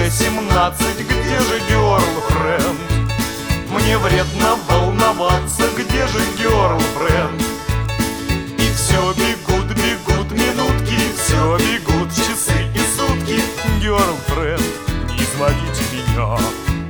18, где же girlfriend? Мне вредно волноваться, где же girlfriend? И все бегут, бегут минутки, все бегут часы и сутки. Girlfriend, не изводите меня.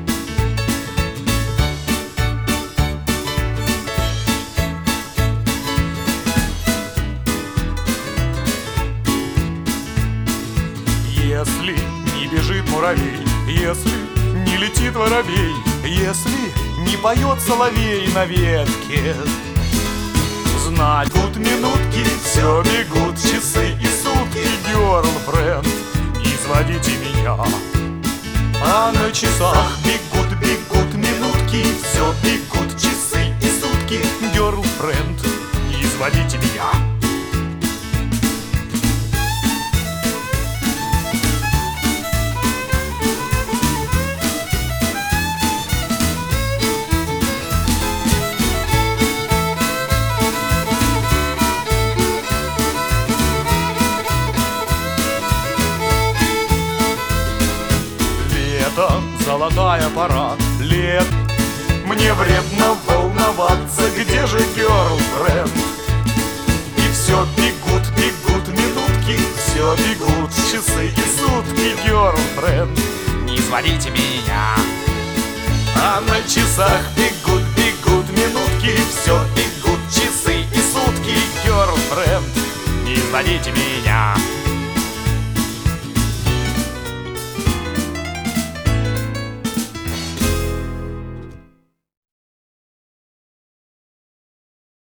Если не бежит муравей, если не летит воробей, если не поет соловей на ветке, знать будут минутки, все бегут часы и сутки. Girlfriend, не изводите меня. А на часах бегут, бегут минутки, все бегут часы и сутки. Girlfriend, не изводите меня. Золотая пора лет. Мне вредно волноваться, где же girlfriend? И все бегут, бегут минутки, все бегут часы и сутки. Girlfriend, не изводите меня. А на часах бегут, бегут минутки, все бегут часы и сутки. Girlfriend, не изводите меня.